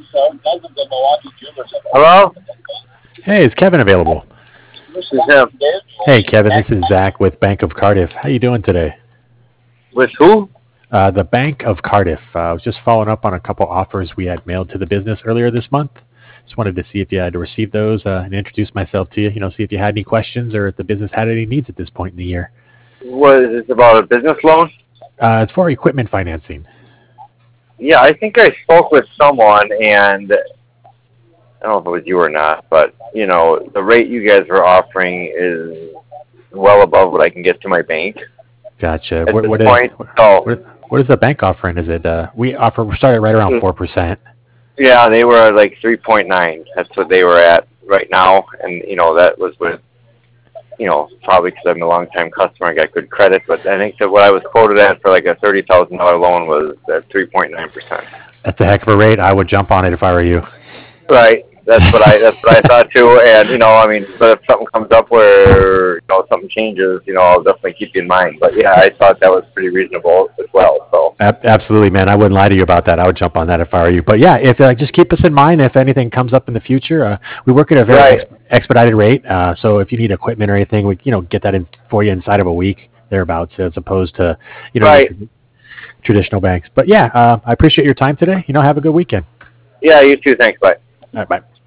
Hello? Hey, is Kevin available? This is him. Hey, Kevin, this is Zach with Bank of Cardiff. How you doing today? With who? The Bank of Cardiff. I was just following up on a couple offers we had mailed to the business earlier this month. Just wanted to see if you had received those and introduce myself to you. See if you had any questions or if the business had any needs at this point in the year. What is this about, a business loan? It's for equipment financing. Yeah, I think I spoke with someone, and I don't know if it was you or not, but, the rate you guys were offering is well above what I can get to my bank Gotcha. at this What point. So, is the bank offering? Is it we started right around 4%. yeah, they were at like 3.9. That's what they were at right now, and, that was with, probably because I'm a long-time customer, I got good credit, but I think that what I was quoted at for like a $30,000 loan was at 3.9%. That's a heck of a rate. I would jump on it if I were you. Right. That's what I thought too. And but if something comes up where something changes, I'll definitely keep you in mind. But yeah, I thought that was pretty reasonable as well. So absolutely, man. I wouldn't lie to you about that. I would jump on that if I were you. But yeah, if just keep us in mind if anything comes up in the future. We work at a very expedited rate. So if you need equipment or anything, we get that in for you inside of a week thereabouts, as opposed to traditional banks. But yeah, I appreciate your time today. Have a good weekend. Yeah, you too. Thanks. Bye. All right, bye.